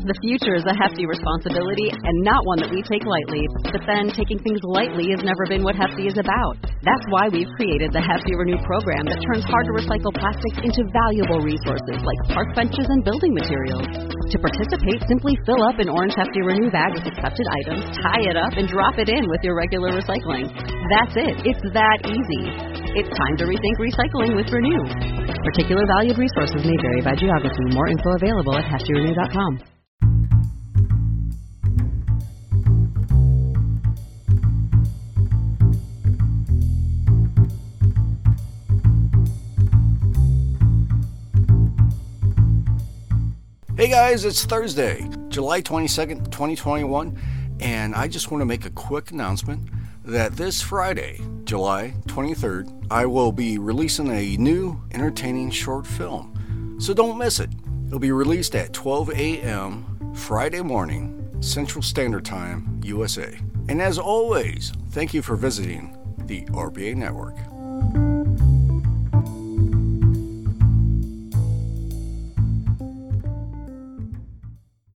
The future is a hefty responsibility and not one that we take lightly. But then, taking things lightly has never been what Hefty is about. That's why we've created the Hefty Renew program that turns hard-to-recycle plastics into valuable resources like park benches and building materials. To participate, simply fill up an orange Hefty Renew bag with accepted items, tie it up, and drop it in with your regular recycling. That's it. It's that easy. It's time to rethink recycling with Renew. Particular valued resources may vary by geography. More info available at heftyrenew.com. Hey guys, it's Thursday, July 22nd, 2021, and I just want to make a quick announcement that this Friday, July 23rd, I will be releasing a new entertaining short film. So don't miss it. It'll be released at 12 a.m. Friday morning, Central Standard Time, USA. And as always, thank you for visiting the RPA Network.